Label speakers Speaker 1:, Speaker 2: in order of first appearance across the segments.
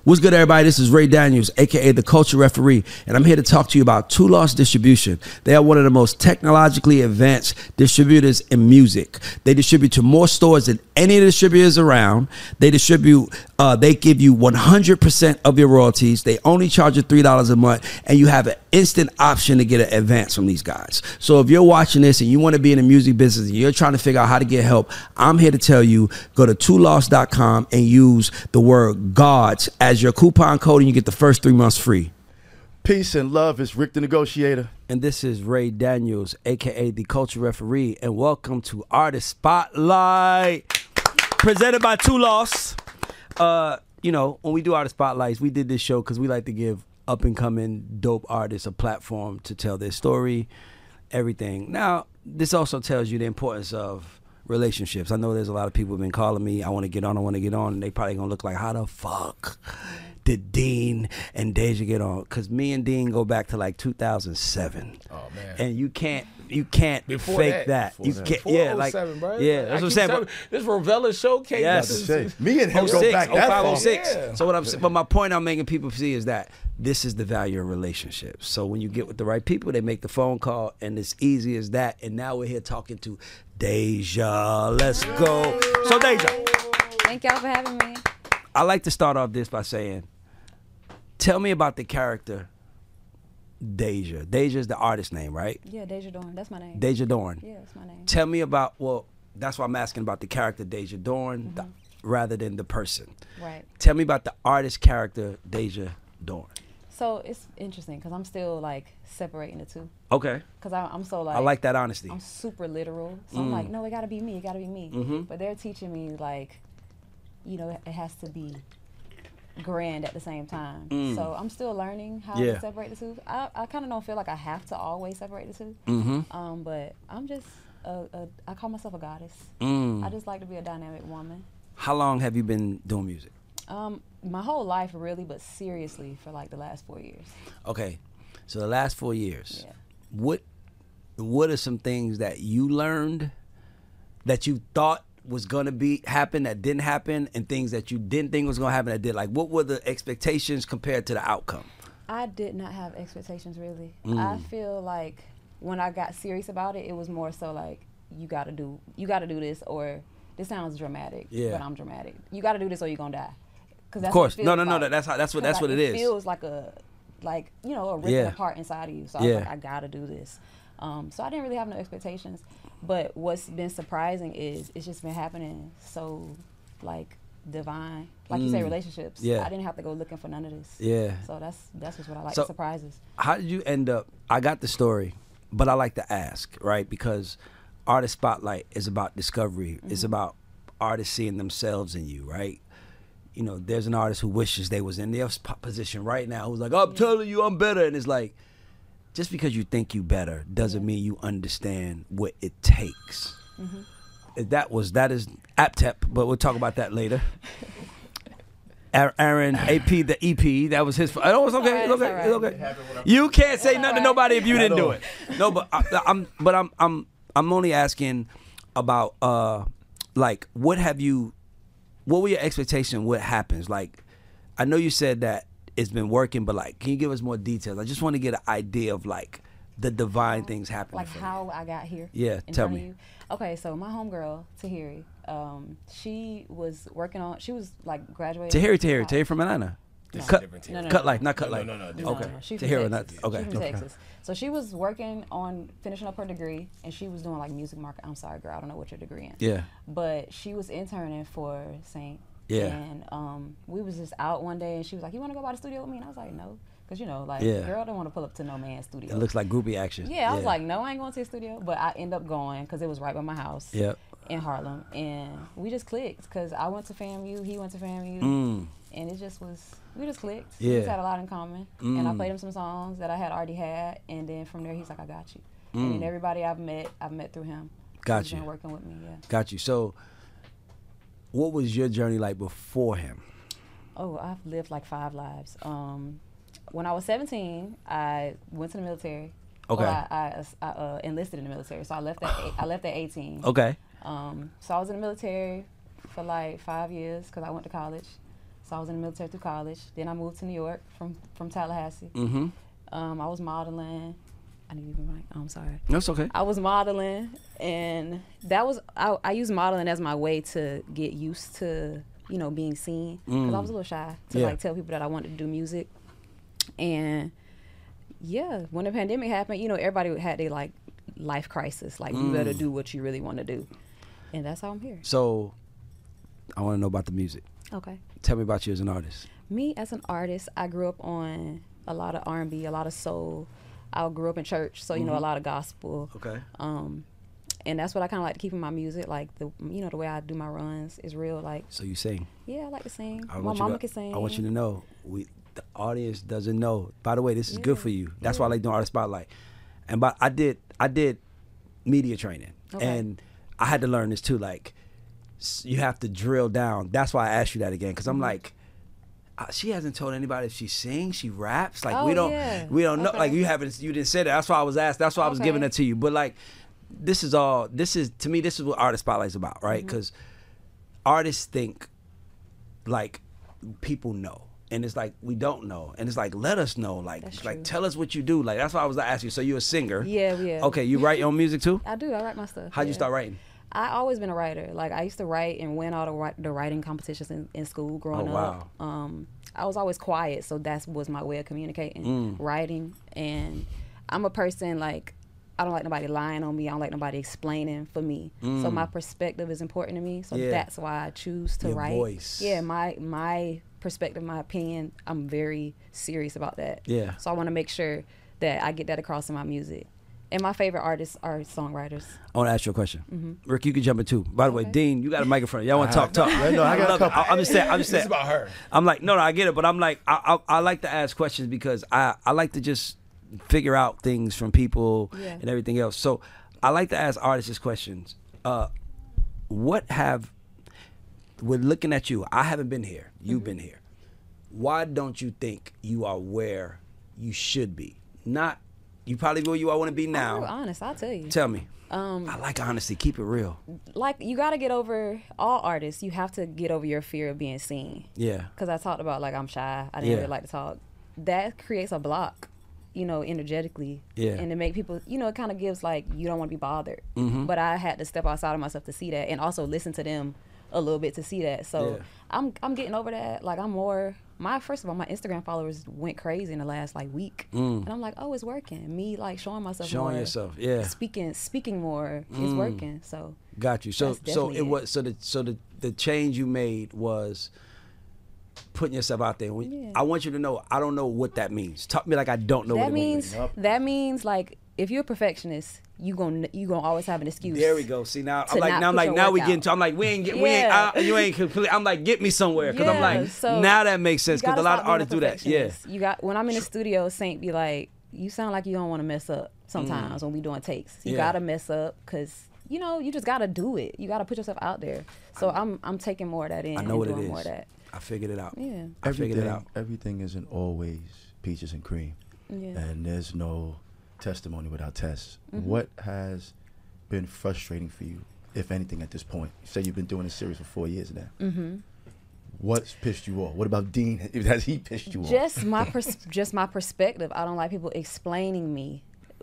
Speaker 1: What's good, everybody? This is Ray Daniels, a.k.a. The Culture Referee, and I'm here to talk to you about Two Loss Distribution. They are one of the most technologically advanced distributors in music. They distribute to more stores than any of the distributors around. They distribute, they give you 100% of your royalties. They only charge you $3 a month, and you have an instant option to get an advance from these guys. So if you're watching this and you want to be in the music business and you're trying to figure out how to get help, I'm here to tell you, go to twoloss.com and use the word GODS as your coupon code, and you get the first 3 months free.
Speaker 2: Peace and love. It's Rick the Negotiator.
Speaker 1: And this is Ray Daniels, a.k.a. The Culture Referee, and welcome to Artist Spotlight, presented by Two Loss. You know, when we do Artist Spotlights, we did this show because we like to give up-and-coming dope artists a platform to tell their story, everything. Now, this also tells you the importance of relationships. I know there's a lot of people who've been calling me, I want to get on, and they probably going to look like, how the fuck did Dean and Deja get on? Because me and Dean go back to like 2007.
Speaker 3: Oh, man.
Speaker 1: And you can't fake that. You can't, yeah, like,
Speaker 3: bro.
Speaker 1: yeah, that's what I'm saying.
Speaker 3: This Rovella Showcase.
Speaker 1: Yes.
Speaker 2: Me and him go back that far.
Speaker 1: 0506.
Speaker 3: Yeah.
Speaker 1: So but my point I'm making people see is that this is the value of relationships. So when you get with the right people, they make the phone call, and it's easy as that. And now we're here talking to Deja. Let's go. So Deja,
Speaker 4: Thank y'all for having me.
Speaker 1: I like to start off this by saying, tell me about the character Deja. Deja is the artist name, right?
Speaker 4: Yeah, Deja Dorn. That's my name.
Speaker 1: Deja Dorn.
Speaker 4: Yeah, that's my name.
Speaker 1: Tell me about, well, that's why I'm asking about the character Deja Dorn rather than the person.
Speaker 4: Right.
Speaker 1: Tell me about the artist character Deja Dorn.
Speaker 4: So it's interesting because I'm still like separating the two.
Speaker 1: Okay.
Speaker 4: Because I'm so like.
Speaker 1: I like that honesty.
Speaker 4: I'm super literal. So I'm like, no, it got to be me. It got to be me. But they're teaching me like, you know, it has to be grand at the same time. So I'm still learning how to separate the two. I kind of don't feel like I have to always separate the two. But I'm just, I call myself a goddess. I just like to be a dynamic woman.
Speaker 1: How long have you been doing music?
Speaker 4: My whole life really, but seriously for like the last 4 years.
Speaker 1: Okay. So the last 4 years.
Speaker 4: Yeah.
Speaker 1: What are some things that you learned that you thought was gonna happen that didn't happen, and things that you didn't think was gonna happen that did? Like, what were the expectations compared to the outcome?
Speaker 4: I did not have expectations really. I feel like when I got serious about it, it was more so like you gotta do this, or this sounds dramatic, but I'm dramatic. You gotta do this or you're gonna die.
Speaker 1: Of course, no, that's what it is.
Speaker 4: It feels like a ripping apart inside of you. So I was like, I gotta do this. So I didn't really have no expectations. But what's been surprising is it's just been happening so like divine, like you say, relationships. I didn't have to go looking for none of this. So that's just what I like. Surprises.
Speaker 1: How did you end up? I got the story, but I like to ask, right? Because Artist Spotlight is about discovery. It's about artists seeing themselves in you, right? You know, there's an artist who wishes they was in their position right now, who's like, I'm telling you I'm better. And it's like, just because you think you better doesn't mean you understand what it takes. That is APTEP, but we'll talk about that later. Aaron, AP, the EP, that was his. Oh, it's okay. It's okay. It's okay. You can't say nothing to nobody if you didn't do it. No, but I'm only asking about like, what were your expectations? What happens? Like, I know you said that it's been working, but like, can you give us more details? I just want to get an idea of like the divine things happening.
Speaker 4: Like how I got here.
Speaker 1: Yeah, tell me.
Speaker 4: Okay, so my homegirl Tahiri, she was like graduating.
Speaker 1: Tahiri from Atlanta. Cut Life, not Cut Life.
Speaker 4: No.
Speaker 1: Okay.
Speaker 4: She's from Texas.
Speaker 1: Okay.
Speaker 4: She's from Texas. So she was working on finishing up her degree, and she was doing like music market. I'm sorry, girl, I don't know what your degree in.
Speaker 1: Yeah.
Speaker 4: But she was interning for Saint.
Speaker 1: Yeah.
Speaker 4: And we was just out one day, and she was like, "You want to go by the studio with me?" And I was like, "No," because you know, like, girl don't want to pull up to no man's studio.
Speaker 1: It looks like groupie action.
Speaker 4: Yeah, I was like, "No, I ain't going to the studio." But I end up going because it was right by my house.
Speaker 1: Yep.
Speaker 4: In Harlem, and we just clicked because I went to FAMU, he went to FAMU, and we just clicked.
Speaker 1: Yeah.
Speaker 4: We just had a lot in common, and I played him some songs that I had already had, and then from there he's like, "I got you," and then everybody I've met through him.
Speaker 1: Got you.
Speaker 4: Been working with me,
Speaker 1: Got you. So, what was your journey like before him?
Speaker 4: Oh, I've lived like 5 lives. When I was 17, I went to the military.
Speaker 1: Okay.
Speaker 4: Well, I enlisted in the military, so I left at 18.
Speaker 1: Okay.
Speaker 4: So I was in the military for like 5 years because I went to college. So I was in the military through college. Then I moved to New York from Tallahassee.
Speaker 1: Mm-hmm.
Speaker 4: I was modeling. I need to be right. I'm sorry.
Speaker 1: No, it's okay.
Speaker 4: I was modeling, and that was I used modeling as my way to get used to being seen, because I was a little shy to like tell people that I wanted to do music. And yeah, when the pandemic happened, everybody had their like life crisis. Like you better do what you really want to do, and that's how I'm here.
Speaker 1: So I want to know about the music.
Speaker 4: Okay.
Speaker 1: Tell me about you as an artist.
Speaker 4: Me as an artist, I grew up on a lot of R&B, a lot of soul. I grew up in church, so a lot of gospel.
Speaker 1: Okay.
Speaker 4: And that's what I kind of like to keep in my music. Like the way I do my runs is real. Like.
Speaker 1: So you sing?
Speaker 4: Yeah, I like to sing.
Speaker 1: My
Speaker 4: mama can sing.
Speaker 1: I want you to know, the audience doesn't know. By the way, this is good for you. That's why I like doing Artist Spotlight. And I did media training, and I had to learn this too. Like, you have to drill down. That's why I asked you that again, because I'm like, she hasn't told anybody if she sings, she raps. Like we don't know. Like you didn't say that. That's why I was asked. That's why I was giving it to you. But like, this is to me, this is what Artist Spotlight's about, right? Because artists think like people know. And it's like, we don't know. And it's like, let us know. Like tell us what you do. Like, that's why I was asking you. So you're a singer.
Speaker 4: Yeah.
Speaker 1: Okay, you write your own music too?
Speaker 4: I do. I write my stuff.
Speaker 1: How'd you start writing?
Speaker 4: I always been a writer. Like, I used to write and win all the writing competitions in school growing up. I was always quiet, so that was my way of communicating, writing. And I'm a person, like, I don't like nobody lying on me. I don't like nobody explaining for me. So my perspective is important to me. So that's why I choose to write.
Speaker 1: Voice.
Speaker 4: Yeah, my perspective, my opinion, I'm very serious about that.
Speaker 1: Yeah.
Speaker 4: So I want to make sure that I get that across in my music. And my favorite artists are songwriters.
Speaker 1: I want to ask you a question. Rick, you can jump in too. By the way, Dean, you got a microphone. Y'all want to talk?
Speaker 2: No, I got a couple.
Speaker 1: I'm just saying.
Speaker 3: It's about her.
Speaker 1: I'm like, no, I get it. But I'm like, I like to ask questions because I like to just figure out things from people and everything else. So I like to ask artists this questions. We're looking at you. I haven't been here. You've been here. Why don't you think you are where you should be? Not, you probably where you want to be now.
Speaker 4: I'm real honest, I'll tell you.
Speaker 1: Tell me. I like honesty. Keep it real.
Speaker 4: Like, you got to get over, all artists, you have to get over your fear of being seen.
Speaker 1: Yeah.
Speaker 4: Because I talked about, like, I'm shy. I didn't really like to talk. That creates a block, energetically. Yeah. And to make people, it kind of gives, like, you don't want to be bothered. But I had to step outside of myself to see that, and also listen to them a little bit to see that. So I'm getting over that. Like, I'm more, first of all, my Instagram followers went crazy in the last like week. And I'm like, oh, it's working. Me like showing myself more.
Speaker 1: Showing yourself, yeah.
Speaker 4: Speaking more is working. So
Speaker 1: got you. So the change you made was putting yourself out there. I want you to know, I don't know what that means. Talk to me like I don't know what it means.
Speaker 4: That means, like, if you're a perfectionist, you gonna always have an excuse.
Speaker 1: There we go. See, now I'm like, we ain't complete. I'm like, get me somewhere, because I'm like, so now that makes sense, because a lot of artists do that. Yeah.
Speaker 4: You got, when I'm in the studio, Saint be like, you sound like you don't want to mess up sometimes when we doing takes. You gotta mess up, because you just gotta do it. You gotta put yourself out there. So I'm taking more of that in.
Speaker 1: I know what it is.
Speaker 4: More of that.
Speaker 1: I figured it out.
Speaker 4: Yeah.
Speaker 1: I figured it out.
Speaker 2: Everything isn't always peaches and cream.
Speaker 4: Yeah.
Speaker 2: And there's no testimony without tests. What has been frustrating for you, if anything, at this point? You say you've been doing this series for 4 years now. What's pissed you off? What about Dean? Has he pissed you off?
Speaker 4: Just my perspective. I don't like people explaining me.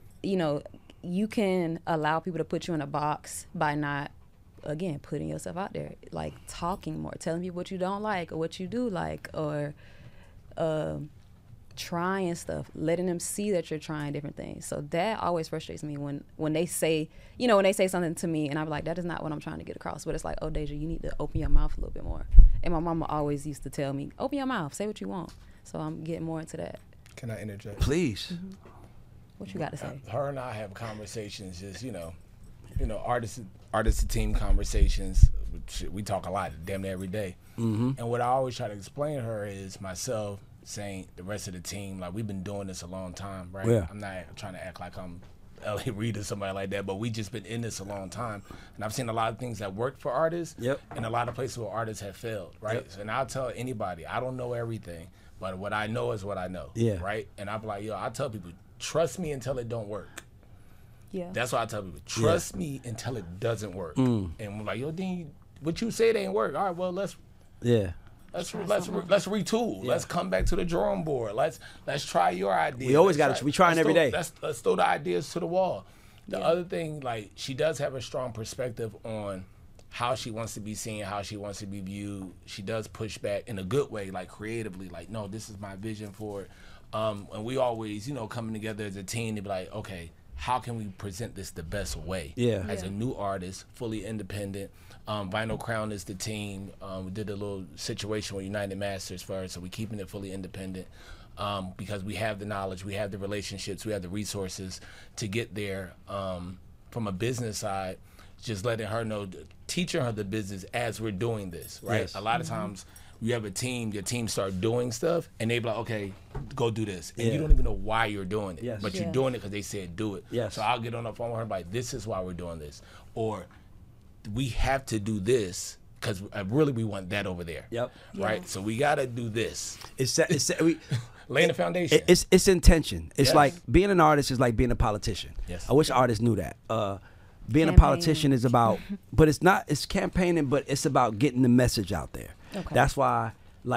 Speaker 4: You can allow people to put you in a box by not, again, putting yourself out there, like talking more, telling people what you don't like or what you do like, or trying stuff, letting them see that you're trying different things. So that always frustrates me when they say, when they say something to me and I'm like, that is not what I'm trying to get across. But it's like, oh, Deja, you need to open your mouth a little bit more. And my mama always used to tell me, open your mouth, say what you want. So I'm getting more into that.
Speaker 3: Can I interject?
Speaker 1: Please.
Speaker 4: What you got to say?
Speaker 3: Her and I have conversations, just, artist to team conversations. We talk a lot, damn near every day. And what I always try to explain to her is myself, saying the rest of the team, like, we've been doing this a long time, right?
Speaker 1: Yeah.
Speaker 3: I'm not trying to act like I'm L.A. Reid or somebody like that, but we just been in this a long time, and I've seen a lot of things that work for artists, and a lot of places where artists have failed, right? And I'll tell anybody, I don't know everything, but what I know is what I know, right? And I'm like, I tell people, trust me until it don't work.
Speaker 4: Yeah.
Speaker 3: That's what I tell people. Trust me until it doesn't work. And we're like, Dean, what you said ain't work. All right, well, let's.
Speaker 1: Yeah.
Speaker 3: Let's retool. Yeah. Let's come back to the drawing board. Let's try your idea.
Speaker 1: We always got to. We trying every day.
Speaker 3: Let's throw the ideas to the wall. The other thing, like, she does have a strong perspective on how she wants to be seen, how she wants to be viewed. She does push back in a good way, like creatively, like, no, this is my vision for it. And we always, coming together as a team to be like, okay, how can we present this the best way?
Speaker 1: Yeah.
Speaker 3: As a new artist, fully independent. Vinyl Crown is the team. We did a little situation with United Masters first, so we're keeping it fully independent. Because we have the knowledge, we have the relationships, we have the resources to get there. From a business side, just letting her know, teaching her the business as we're doing this, right?
Speaker 1: Yes.
Speaker 3: A lot of times you have a team, your team start doing stuff, and they be like, okay, go do this. And you don't even know why you're doing it, but you're doing it because they said do it.
Speaker 1: Yes.
Speaker 3: So I'll get on the phone with her like, this is why we're doing this. Or we have to do this because really we want that over there.
Speaker 1: Yep.
Speaker 3: Right?
Speaker 4: Yeah.
Speaker 3: So we got to do this.
Speaker 1: We
Speaker 3: laying the foundation.
Speaker 1: It's intention. It's
Speaker 3: Yes.
Speaker 1: like being an artist is like being a politician.
Speaker 3: Yes.
Speaker 1: I wish artists knew that. Being a
Speaker 4: Campaigning.
Speaker 1: politician is about, but it's not. It's campaigning, but it's about getting the message out there.
Speaker 4: Okay.
Speaker 1: That's why,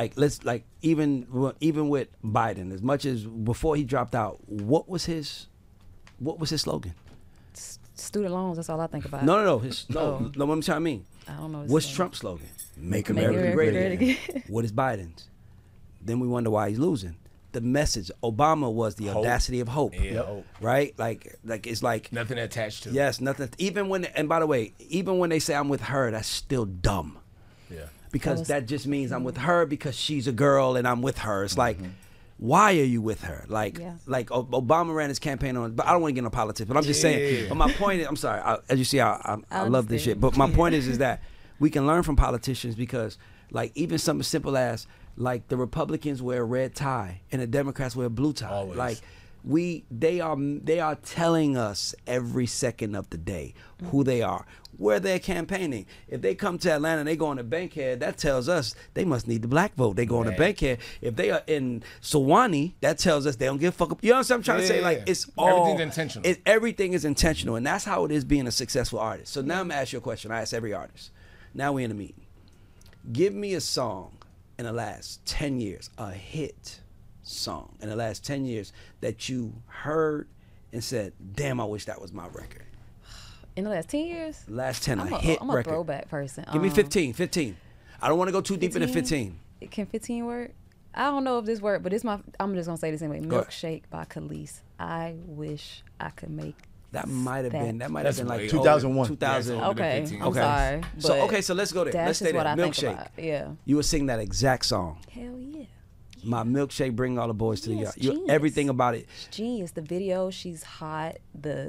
Speaker 1: even with Biden, as much as before he dropped out, what was his slogan?
Speaker 4: Student loans. That's all I think about.
Speaker 1: No. No, what I'm trying to mean.
Speaker 4: I don't know.
Speaker 1: What's Trump's slogan? Make
Speaker 4: Make
Speaker 1: America
Speaker 4: America
Speaker 1: great
Speaker 4: great
Speaker 1: again. What is Biden's? Then we wonder why he's losing. The message. Obama was the
Speaker 3: Hope.
Speaker 1: audacity of hope.
Speaker 3: Yeah, hope.
Speaker 1: Right? Like it's like
Speaker 3: Nothing attached to it.
Speaker 1: yes, nothing. Even when, and by the way, even when they say I'm with her, that's still dumb.
Speaker 3: Yeah.
Speaker 1: Because that just means I'm with her because she's a girl and I'm with her. It's like, why are you with her? Like Obama ran his campaign on, but I don't want to get into politics, but I'm just saying. But my point is, I'm sorry, as you see, I love this shit. But my point is that we can learn from politicians because, like, even something simple as, like, the Republicans wear a red tie and the Democrats wear a blue tie.
Speaker 3: Always.
Speaker 1: Like, they are telling us every second of the day who they are, where they're campaigning. If they come to Atlanta and they go on to Bankhead, that tells us they must need the black vote. They go on to Bankhead. If they are in Sewanee, that tells us they don't give a fuck. You know what I'm trying to say? Like, it's all
Speaker 3: everything's intentional.
Speaker 1: Everything is intentional, and that's how it is being a successful artist. So now I'm gonna ask you a question. I ask every artist. Now we're in a meeting. Give me a song in the last 10 years, a hit song in the last 10 years that you heard and said, damn, I wish that was my record.
Speaker 4: In the last 10 years?
Speaker 1: Last 10,
Speaker 4: I'm
Speaker 1: a hit
Speaker 4: I'm a
Speaker 1: record.
Speaker 4: throwback person.
Speaker 1: Give me 15. I don't want to go too deep into 15.
Speaker 4: Can 15 work? I don't know if this work, but I'm just going to say this anyway.
Speaker 1: Go ahead.
Speaker 4: Milkshake by Khalees. I wish I could make
Speaker 1: That might have been
Speaker 3: That's
Speaker 1: like
Speaker 3: way
Speaker 2: 2001.
Speaker 1: 2000.
Speaker 3: Yeah,
Speaker 4: Okay,
Speaker 3: 15.
Speaker 4: I'm sorry.
Speaker 1: So let's go there. Let's stay
Speaker 4: That's
Speaker 1: there.
Speaker 4: what I think
Speaker 1: Milkshake.
Speaker 4: about. Yeah.
Speaker 1: You would sing that exact song.
Speaker 4: Hell yeah.
Speaker 1: My milkshake, bring all the boys to the
Speaker 4: Yes,
Speaker 1: yard. You
Speaker 4: genius.
Speaker 1: everything about it.
Speaker 4: It's genius. The video, she's hot. The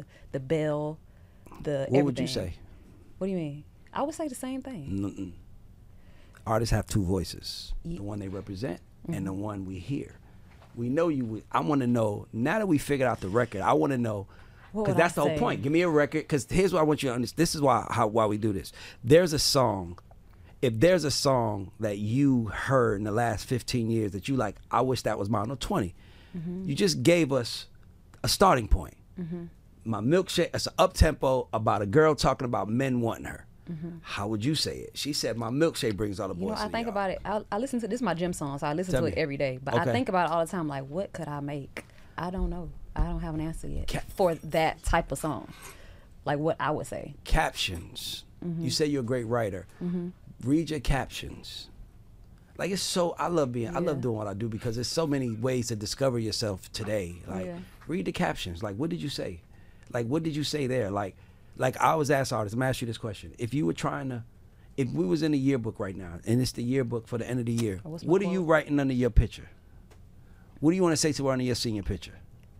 Speaker 4: bell.
Speaker 1: What would you
Speaker 4: everything.
Speaker 1: say?
Speaker 4: What do you mean? I would say the same thing.
Speaker 1: Mm-mm. Artists have two voices:
Speaker 4: Ye-
Speaker 1: the one they represent and the one we hear. We know you. I want to know now that we figured out the record. I want to know
Speaker 4: What
Speaker 1: because
Speaker 4: would
Speaker 1: that's
Speaker 4: I
Speaker 1: the whole
Speaker 4: say?
Speaker 1: point. Give me a record because here's what I want you to understand. This is why we do this. There's a song. If there's a song that you heard in the last 15 years that you like, I wish that was mine. Or 20. You just gave us a starting point. My milkshake. It's an up tempo about a girl talking about men wanting her. How would you say it? She said, "My milkshake brings all the boys."
Speaker 4: You know,
Speaker 1: to
Speaker 4: I
Speaker 1: the
Speaker 4: think
Speaker 1: yard."
Speaker 4: about it. I listen to this is my gym song, so I listen
Speaker 1: Tell
Speaker 4: to
Speaker 1: me.
Speaker 4: it every day. But
Speaker 1: Okay.
Speaker 4: I think about it all the time. Like, what could I make? I don't know. I don't have an answer yet
Speaker 1: Ca-
Speaker 4: for that type of song. Like what I would say.
Speaker 1: Captions. You say you're a great writer. Read your captions. Like it's so. I love doing what I do because there's so many ways to discover yourself today. Like read the captions. Like what did you say? Like what did you say there? Like I always ask artists. I'm gonna ask you this question. If you were trying to, if we was in a yearbook right now, and it's the yearbook for the end of the year,
Speaker 4: Oh, what's my
Speaker 1: what are you
Speaker 4: quote?
Speaker 1: writing under your picture? What do you want to say to under your senior picture?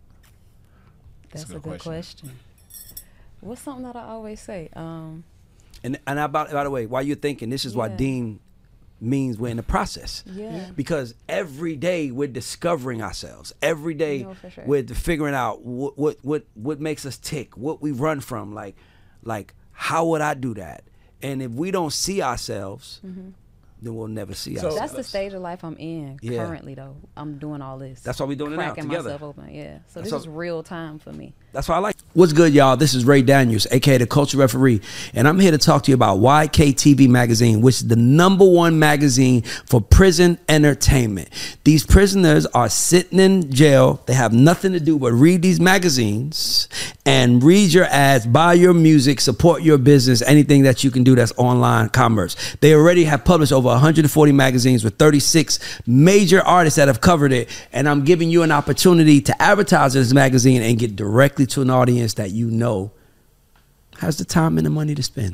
Speaker 4: That's
Speaker 3: a
Speaker 4: a
Speaker 3: good
Speaker 4: good question. What's something that I always say?
Speaker 1: And by the way, while you're thinking, this is why
Speaker 4: Yeah.
Speaker 1: Dean means we're in the process.
Speaker 4: Yeah.
Speaker 1: Because every day we're discovering ourselves. Every day
Speaker 4: No, for sure.
Speaker 1: we're figuring out what makes us tick, what we run from. Like how would I do that? And if we don't see ourselves, then we'll never see
Speaker 3: So-
Speaker 1: ourselves.
Speaker 4: That's the stage of life I'm in currently, though. I'm doing all this.
Speaker 1: That's why we doing it now,
Speaker 4: cracking
Speaker 1: together.
Speaker 4: myself open, yeah. So
Speaker 1: That's
Speaker 4: this is
Speaker 1: all-
Speaker 4: real time for me.
Speaker 1: That's why I like. What's good, y'all? This is Ray Daniels, aka the Culture Referee, and I'm here to talk to you about YKTV Magazine, which is the #1 magazine for prison entertainment. These prisoners are sitting in jail. They have nothing to do but read these magazines and read your ads, buy your music, support your business, anything that you can do that's online commerce. They already have published over 140 magazines with 36 major artists that have covered it, and I'm giving you an opportunity to advertise this magazine and get directly to an audience that you know has the time and the money to spend.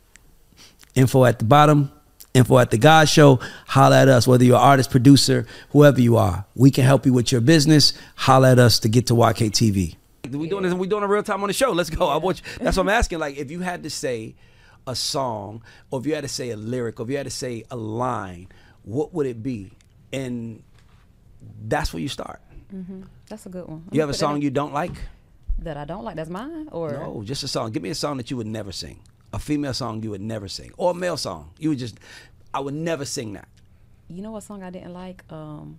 Speaker 1: Info at the bottom, info at the God Show. Holla at us, whether you're an artist, producer, whoever you are. We can help you with your business. Holla at us to get to YKTV. We doing this? We doing a real time on the show. Let's go. I want you, that's what I'm asking. Like, if you had to say a song, or if you had to say a lyric, or if you had to say a line, what would it be? And that's where you start.
Speaker 4: That's a good one.
Speaker 1: You have a song you don't like?
Speaker 4: that I don't like? That's mine? Or
Speaker 1: No, just a song. Give me a song that you would never sing. A female song you would never sing. Or a male song. You would just, I would never sing that.
Speaker 4: You know what song I didn't like? Damn.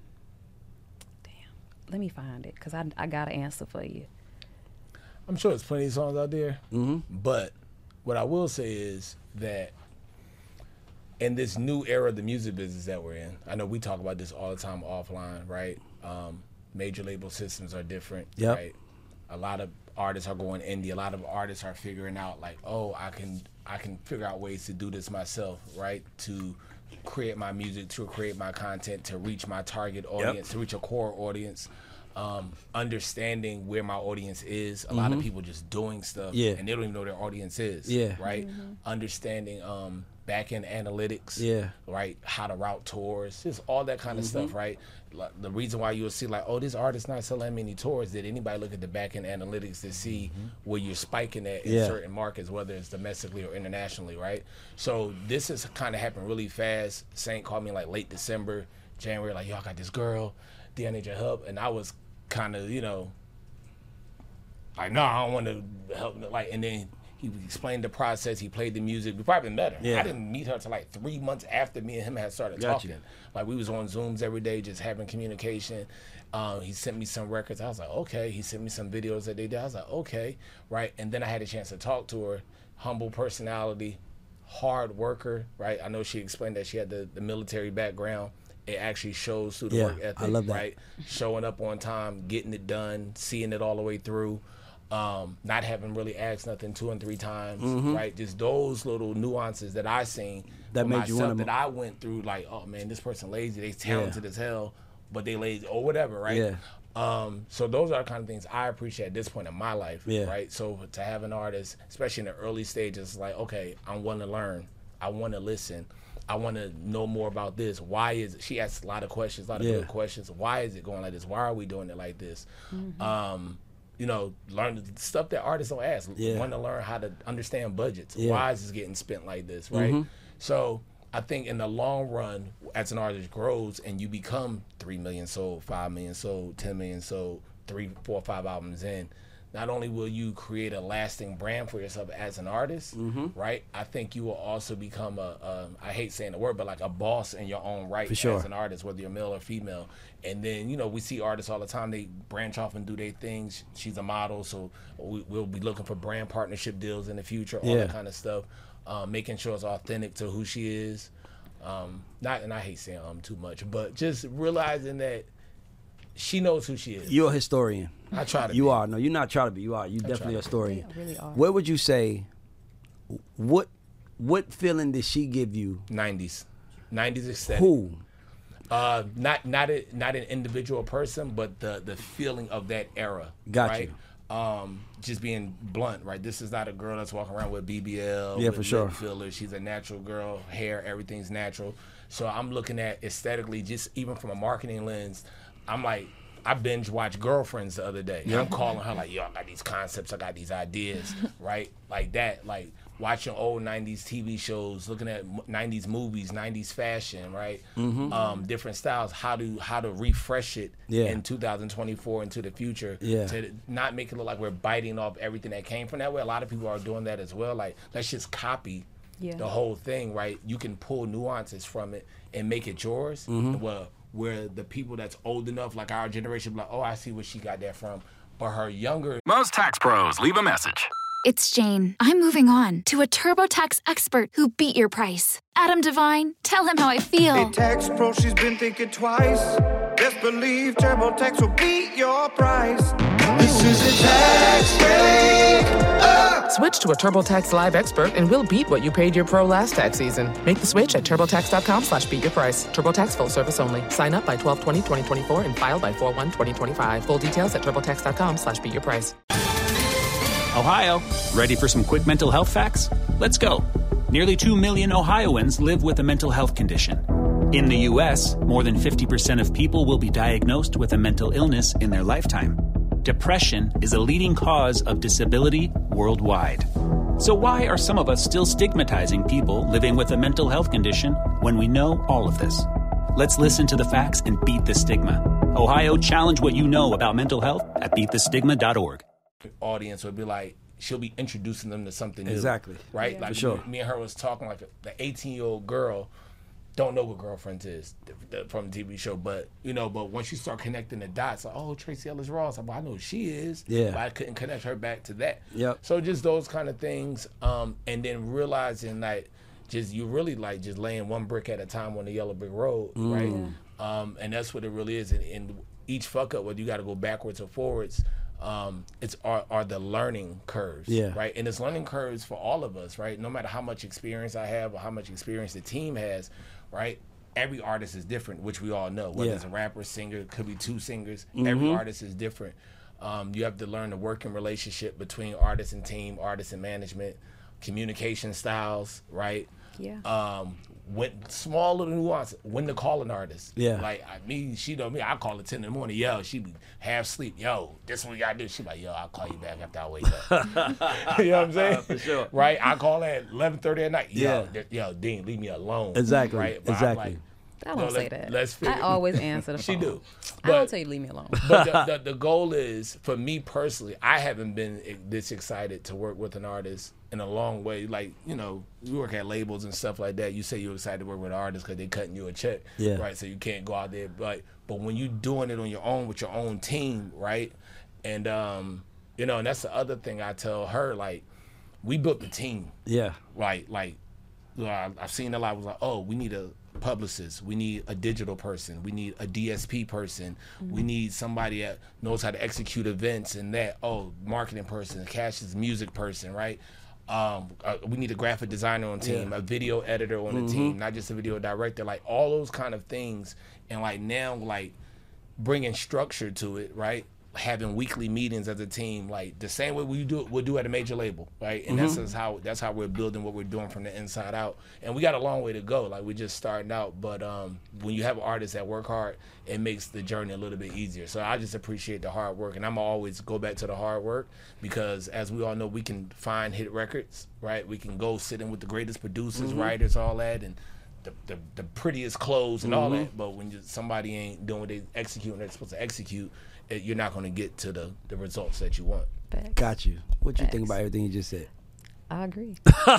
Speaker 4: Let me find it, because I got an answer for you.
Speaker 3: I'm sure there's plenty of songs out there.
Speaker 1: Mm-hmm.
Speaker 3: But what I will say is that in this new era of the music business that we're in, I know we talk about this all the time offline, right? Major label systems are different,
Speaker 1: Yep.
Speaker 3: right? A lot of artists are going indie. A lot of artists are figuring out like, oh, I can figure out ways to do this myself, right? To create my music, to create my content, to reach my target audience, to reach a core audience. Understanding where my audience is. A lot of people just doing stuff,
Speaker 1: Yeah.
Speaker 3: and they don't even know their audience is.
Speaker 1: Yeah.
Speaker 3: Right. Understanding back-end analytics.
Speaker 1: Yeah.
Speaker 3: Right. How to route tours. Just all that kind of stuff. Right. Like, the reason why you'll see like, oh, this artist not selling many tours. Did anybody look at the back-end analytics to see where you're spiking at in
Speaker 1: Yeah.
Speaker 3: certain markets, whether it's domestically or internationally? Right. So this has kind of happened really fast. Saint called me like late December, January, like, yo, I got this girl. Do I need your help? And I was kind of, like, no, I don't want to help. Like, and then he explained the process. He played the music. We probably met her.
Speaker 1: Yeah.
Speaker 3: I didn't meet her till like 3 months after me and him had started
Speaker 1: Got you.
Speaker 3: talking. Like, we was on Zooms every day, just having communication. He sent me some records. I was like, okay. He sent me some videos that they did. I was like, okay, right. And then I had a chance to talk to her. Humble personality, hard worker, right. I know she explained that she had the military background. It actually shows through the
Speaker 1: Yeah,
Speaker 3: work ethic,
Speaker 1: I love that.
Speaker 3: right? Showing up on time, getting it done, seeing it all the way through, not having really asked nothing 2 and 3 times, right? Just those little nuances that I seen
Speaker 1: That
Speaker 3: for
Speaker 1: made you
Speaker 3: myself,
Speaker 1: wanna-
Speaker 3: that I went through. Like, oh man, this person lazy, they talented as hell, but they lazy or whatever, right?
Speaker 1: Yeah.
Speaker 3: So those are the kind of things I appreciate at this point in my life,
Speaker 1: Yeah.
Speaker 3: right? So to have an artist, especially in the early stages, like, okay, I want to learn, I want to listen. I want to know more about this. Why is it? She asks a lot of questions, a lot of good questions. Why is it going like this? Why are we doing it like this? Learn the stuff that artists don't ask.
Speaker 1: Yeah.
Speaker 3: Want to learn how to understand budgets.
Speaker 1: Yeah.
Speaker 3: Why is this getting spent like this, right? So I think in the long run, as an artist grows and you become 3 million sold, 5 million sold, 10 million sold, 3, 4, 5 albums in, not only will you create a lasting brand for yourself as an artist, right? I think you will also become I hate saying the word, but like a boss in your own right
Speaker 1: For sure.
Speaker 3: as an artist, whether you're male or female. And then, we see artists all the time, they branch off and do their things. She's a model, so we'll be looking for brand partnership deals in the future, all that kind of stuff. Making sure it's authentic to who she is. And I hate saying too much, but just realizing that she knows who she is.
Speaker 1: You're a historian.
Speaker 3: I try to
Speaker 1: You
Speaker 3: be.
Speaker 1: are. No, you're not trying to be. You are. You're definitely
Speaker 3: to
Speaker 1: a
Speaker 3: be.
Speaker 1: historian.
Speaker 4: They really are.
Speaker 1: Where would you say, what feeling did she give you?
Speaker 3: 90s aesthetic.
Speaker 1: Who?
Speaker 3: Not an individual person, but the feeling of that era.
Speaker 1: Got
Speaker 3: right?
Speaker 1: you.
Speaker 3: Just being blunt, right? This is not a girl that's walking around with BBL.
Speaker 1: Yeah,
Speaker 3: with
Speaker 1: for sure.
Speaker 3: lip filler. She's a natural girl. Hair, everything's natural. So I'm looking at aesthetically, just even from a marketing lens, I'm like, I binge watched Girlfriends the other day. I'm calling her like, yo, I got these concepts, I got these ideas, right? Like that, like watching old 90s TV shows, looking at 90s movies, 90s fashion, right? Different styles, how to refresh it in 2024 into the future to not make it look like we're biting off everything that came from that way. A lot of people are doing that as well. Like, let's just copy the whole thing, right? You can pull nuances from it and make it yours. Well, where the people that's old enough, like our generation, be like, oh, I see where she got that from. But her younger...
Speaker 5: Most tax pros leave a message.
Speaker 6: It's Jane. I'm moving on to a TurboTax expert who beat your price. Adam Devine, tell him how I feel.
Speaker 7: Hey, tax pro, she's been thinking twice. Best believe TurboTax will beat your price. This is a tax break.
Speaker 8: Switch to a TurboTax Live expert and we'll beat what you paid your pro last tax season. Make the switch at TurboTax.com/beatyourprice. TurboTax full service only. Sign up by 12/20/2024 and file by 4/1/2025. Full details at TurboTax.com/beatyourprice.
Speaker 9: Ohio, ready for some quick mental health facts? Let's go. Nearly 2 million Ohioans live with a mental health condition. In the U.S., more than 50% of people will be diagnosed with a mental illness in their lifetime. Depression is a leading cause of disability worldwide. So why are some of us still stigmatizing people living with a mental health condition when we know all of this? Let's listen to the facts and beat the stigma. Ohio, challenge what you know about mental health at beatthestigma.org.
Speaker 3: Audience would be like, she'll be introducing them to something new.
Speaker 1: Exactly.
Speaker 3: Right? Like,
Speaker 1: for sure.
Speaker 3: Me and her was talking like the 18-year-old girl don't know what Girlfriends is from the TV show, but but once you start connecting the dots, like, oh, Tracy Ellis Ross, I know who she is.
Speaker 1: Yeah.
Speaker 3: But I couldn't connect her back to that.
Speaker 1: Yep.
Speaker 3: So just those kind of things, and then realizing that you really like just laying one brick at a time on the yellow brick road, right? And that's what it really is. And each fuck up, whether you got to go backwards or forwards, it's are the learning curves, right? And it's learning curves for all of us, right? No matter how much experience I have or how much experience the team has, right? Every artist is different, which we all know. Whether it's a rapper, singer, it could be two singers. Every artist is different. You have to learn the working relationship between artist and team, artist and management, communication styles, right?
Speaker 4: Yeah.
Speaker 3: When small little nuance, when to call an artist.
Speaker 1: Yeah.
Speaker 3: Like she know me, I call at 10 in the morning, yo, she be half sleep, yo, this is what you gotta do. She like, yo, I'll call you back after I wake up. You know what I'm saying?
Speaker 1: For sure.
Speaker 3: Right? I call at 11:30 at night. Yo, Dean, leave me alone.
Speaker 1: Exactly.
Speaker 3: Right? But
Speaker 1: exactly.
Speaker 3: I'm like,
Speaker 4: I don't say that.
Speaker 3: Let's figure.
Speaker 4: I always answer the phone.
Speaker 3: She do.
Speaker 4: I don't tell you leave me alone.
Speaker 3: But the goal is, for me personally, I haven't been this excited to work with an artist in a long way. Like, you work at labels and stuff like that. You say you're excited to work with an artist because they're cutting you a check, right? So you can't go out there. But when you're doing it on your own with your own team, right? And, and that's the other thing I tell her, like, we built the team. Yeah. Like I've seen a lot. Was like, oh, we need a publicist, we need a digital person, we need a DSP person, we need somebody that knows how to execute events and that, marketing person, Cash's music person, right? We need a graphic designer on team, a video editor on the team, not just a video director, like all those kind of things. And like now, like bringing structure to it, right? Having weekly meetings as a team, like the same way we'll do at a major label, right? And that's how we're building what we're doing from the inside out. And we got a long way to go. Like we're just starting out, but when you have artists that work hard, it makes the journey a little bit easier. So I just appreciate the hard work, and I'm always go back to the hard work because, as we all know, we can find hit records, right? We can go sit in with the greatest producers, writers, all that, and the prettiest clothes and all that. But when somebody ain't doing what they execute and they're supposed to execute, you're not going to get to the results that you want.
Speaker 4: Facts.
Speaker 1: Got you. What you think about everything you just said?
Speaker 4: I agree.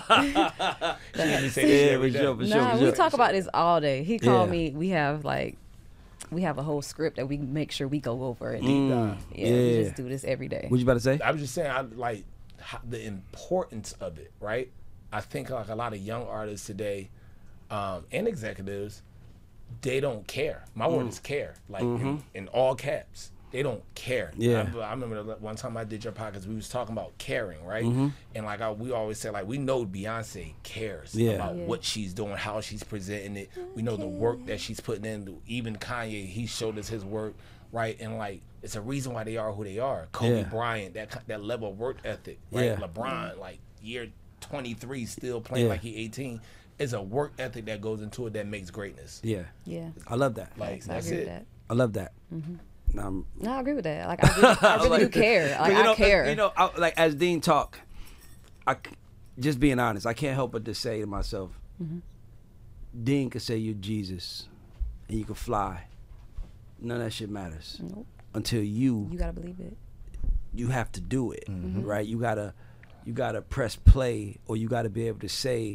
Speaker 1: For sure.
Speaker 4: We talk about this all day. He called me. We have a whole script that we make sure we go over and we just do this every day.
Speaker 1: What you about to say?
Speaker 3: I was just saying, I like the importance of it, right? I think like a lot of young artists today and executives, they don't care. My word is care, like in all caps. They don't care.
Speaker 1: Yeah.
Speaker 3: I remember one time I did your podcast, we was talking about caring, right? And like we always say, like we know Beyonce cares about what she's doing, how she's presenting it. We know the work that she's putting in. Even Kanye, he showed us his work, right? And like it's a reason why they are who they are. Kobe Bryant, that level of work ethic, right? LeBron, like year 23, still playing like he 18. It's a work ethic that goes into it that makes greatness.
Speaker 4: Yeah.
Speaker 1: I love that.
Speaker 3: Like that's it.
Speaker 1: I love that.
Speaker 4: No, I agree with that. Like I really do care. Like I care.
Speaker 1: Like as Dean talk, just being honest, I can't help but to say to myself, Dean could say you're Jesus, and you can fly. None of that shit matters until you
Speaker 4: gotta believe it.
Speaker 1: You have to do it, right? You gotta press play, or you gotta be able to say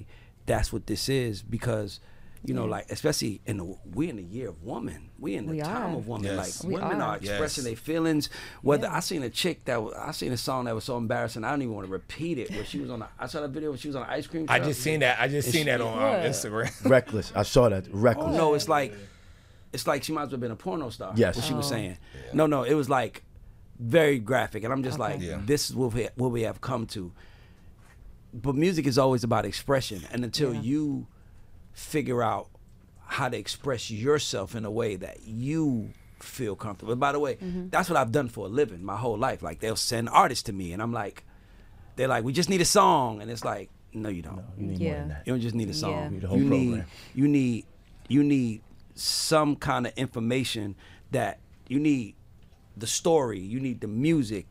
Speaker 1: that's what this is, because you know, like, especially we in the year of woman, we in the time of woman.
Speaker 3: Yes.
Speaker 1: Like, women are expressing their feelings. Whether I seen a chick I seen a song that was so embarrassing, I don't even want to repeat it. Where she was I saw that video where she was on an ice cream truck.
Speaker 3: I just seen that on Instagram.
Speaker 2: Reckless. I saw that. Reckless.
Speaker 1: No, it's like she might as well have been a porno star.
Speaker 2: Yes.
Speaker 1: What she was saying. Yeah. No, it was like very graphic, and I'm just like, this is what we have come to. But music is always about expression, and until you figure out how to express yourself in a way that you feel comfortable. By the way, that's what I've done for a living my whole life. Like, they'll send artists to me, and I'm like, they're like, we just need a song, and it's like, no, you don't.
Speaker 2: No, you need more than that.
Speaker 1: You don't just need a song.
Speaker 2: You need the whole program.
Speaker 1: You need some kind of information, that you need the story, you need the music,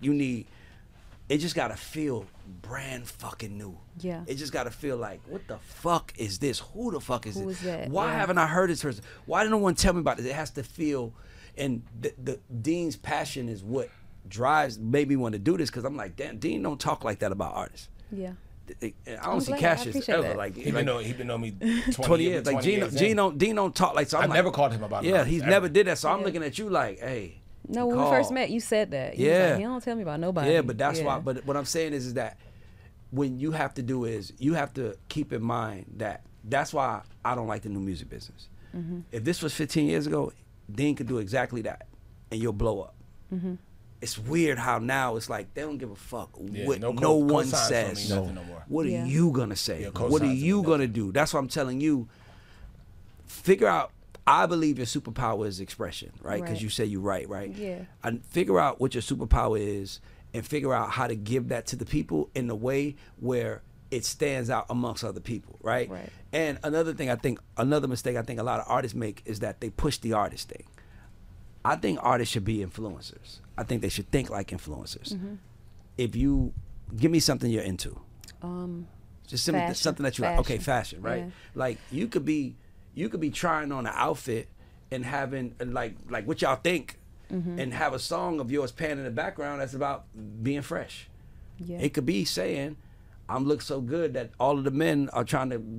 Speaker 1: it just gotta feel brand fucking new.
Speaker 4: Yeah.
Speaker 1: It just gotta feel like, what the fuck is this? Who the fuck is
Speaker 4: Who
Speaker 1: this?
Speaker 4: is that?
Speaker 1: Why haven't I heard this person? Why didn't no one tell me about this? It has to feel, and the Dean's passion is what made me want to do this, because I'm like, damn, Dean don't talk like that about artists.
Speaker 4: Yeah.
Speaker 1: I don't see Cassius ever. Like,
Speaker 3: He been knowing me
Speaker 1: 20 years. Like, Dean don't talk like, so
Speaker 3: I've never called him about it.
Speaker 1: Yeah, he's never did that. So I'm looking at you like, hey.
Speaker 4: No, when we first met, you said that. You was like, he don't tell me about nobody.
Speaker 1: Yeah, but that's why. But what I'm saying is that when you have to do is you have to keep in mind that that's why I don't like the new music business. If this was 15 years ago, Dean could do exactly that, and you'll blow up. It's weird how now it's like they don't give a fuck what no one says.
Speaker 3: No more.
Speaker 1: What are you gonna say? What are you gonna do? That's what I'm telling you. Figure out. I believe your superpower is expression, right? Because you say you write, right?
Speaker 4: Yeah.
Speaker 1: And figure out what your superpower is, and figure out how to give that to the people in a way where it stands out amongst other people, right? And another mistake I think a lot of artists make is that they push the artist thing. I think artists should be influencers. I think they should think like influencers. If you give me something you're into, just something that you like. Okay, fashion, right? Yeah. Like you could be trying on an outfit and having like what y'all think, and have a song of yours playing in the background that's about being fresh. Yeah. It could be saying, I'm look so good that all of the men are trying to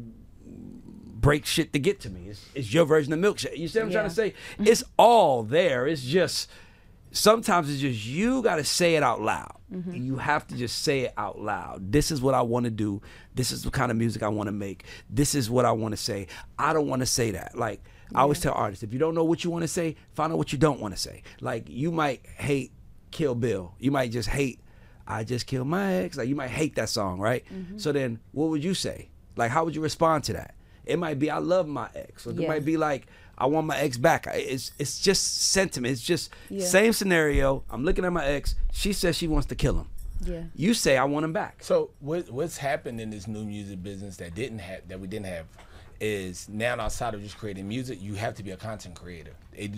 Speaker 1: break shit to get to me. It's your version of milkshake. You see what I'm trying to say? It's all there. It's just, sometimes it's just you got to say it out loud. You have to just say it out loud. This is what I want to do. This is the kind of music I want to make. This is what I want to say. I don't want to say that. Like, I always tell artists, if you don't know what you want to say, find out what you don't want to say. Like, you might hate Kill Bill. You might just hate I Just Killed My Ex. Like, you might hate that song, right? So then what would you say? Like, how would you respond to that? It might be I love my ex. Or it might be like I want my ex back. It's just sentiment. It's just same scenario. I'm looking at my ex. She says she wants to kill him. Yeah. You say I want him back.
Speaker 3: So what's happened in this new music business that we didn't have is now, outside of just creating music, you have to be a content creator. It's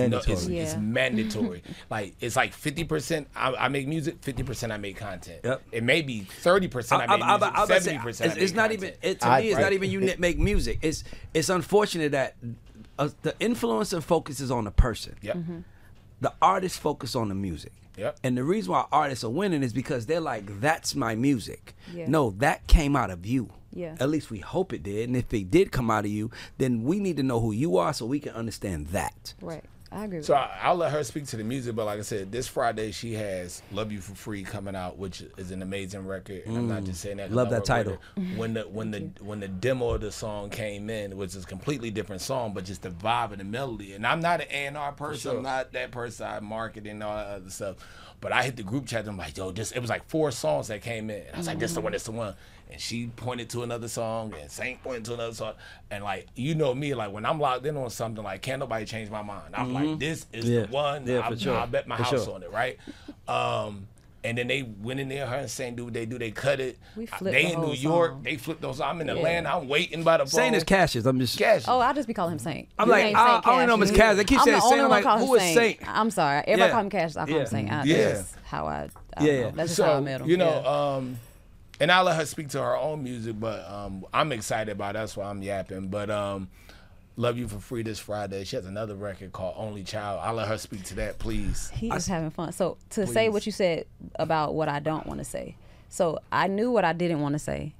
Speaker 3: mandatory. Like, it's like 50% I make music, 50% I make content. Yep. It may be 30% I make music, 70%
Speaker 1: it's not even. It's not even you make music. It's unfortunate that the influencer focuses on the person.
Speaker 3: Yep.
Speaker 1: The artist focus on the music.
Speaker 3: Yep.
Speaker 1: And the reason why artists are winning is because they're like, that's my music.
Speaker 4: Yeah.
Speaker 1: No, that came out of you.
Speaker 4: Yeah.
Speaker 1: At least we hope it did. And if it did come out of you, then we need to know who you are so we can understand that.
Speaker 4: Right. I agree with
Speaker 3: So
Speaker 4: that.
Speaker 3: I'll let her speak to the music, but like I said, this Friday she has "Love You for Free" coming out, which is an amazing record. And I'm not just saying that.
Speaker 1: Love that title.
Speaker 3: When the demo of the song came in, it was a completely different song, but just the vibe and the melody. And I'm not an A&R person. I'm not that person. I market and all that other stuff. But I hit the group chat and I'm like, yo, it was like 4 songs that came in. And I was like, this the one, this the one. And she pointed to another song, and Saint pointed to another song. And like, you know me, like when I'm locked in on something, like can't nobody change my mind. I'm like, this is the one.
Speaker 1: Yeah,
Speaker 3: I bet my house on it, right? And then they went in there, her and Saint do what they do. They cut it. They in New York. Song. They flipped those. I'm in Atlanta. I'm waiting by the phone.
Speaker 1: Saint is Cassius. I'm just
Speaker 3: Cassius.
Speaker 4: Oh, I'll just be calling him Saint.
Speaker 1: I'm like, I only know him as Cassius. They keep saying Saint. I'm like, who is Saint?
Speaker 4: I'm sorry. Everybody call him Cassius. I call him Saint. That's how I know. That's just how I met him.
Speaker 3: You know, and I'll let her speak to her own music, but I'm excited about it. That's why I'm yapping. But Love You for Free this Friday. She has another record called Only Child. I'll let her speak to that, please.
Speaker 4: He is having fun. So to say what you said about what I don't want to say. So I knew what I didn't want to say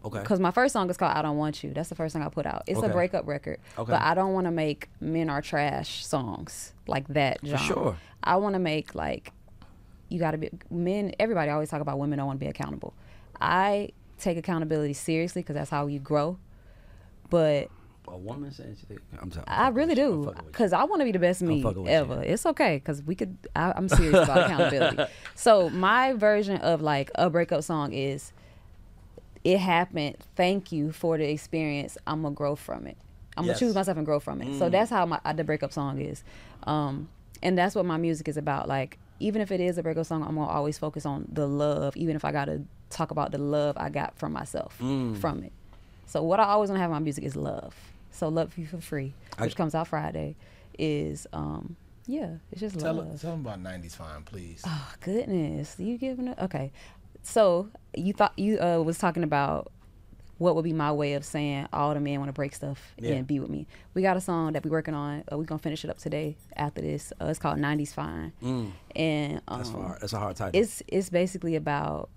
Speaker 1: Okay.
Speaker 4: Because my first song is called I Don't Want You. That's the first thing I put out. It's a breakup record.
Speaker 1: Okay.
Speaker 4: But I don't want to make men are trash songs like that genre.
Speaker 1: sure.
Speaker 4: I want to make like, you got to be, men, everybody always talk about women don't want to be accountable. I take accountability seriously because that's how you grow. But
Speaker 1: A woman saying she think, I'm sorry.
Speaker 4: I really do, because I want to be the best me
Speaker 1: fucking with
Speaker 4: ever.
Speaker 1: you.
Speaker 4: It's okay, because I'm serious about accountability. So my version of like a breakup song is, it happened, thank you for the experience, I'm going to grow from it. I'm going to choose myself and grow from it. So that's how the breakup song is. And that's what my music is about. Like, even if it is a breakup song, I'm going to always focus on the love, even if I got to talk about the love I got from myself from it. So what I always want to have in my music is love. So Love You For Free, which comes out Friday, is, it's just love.
Speaker 3: Tell them about 90s Fine, please.
Speaker 4: Oh, goodness. You giving it? Okay. So you was talking about what would be my way of saying all the men want to break stuff and be with me. We got a song that we're working on. We're going to finish it up today after this. It's called 90s Fine. And
Speaker 1: That's a hard title.
Speaker 4: It's basically about...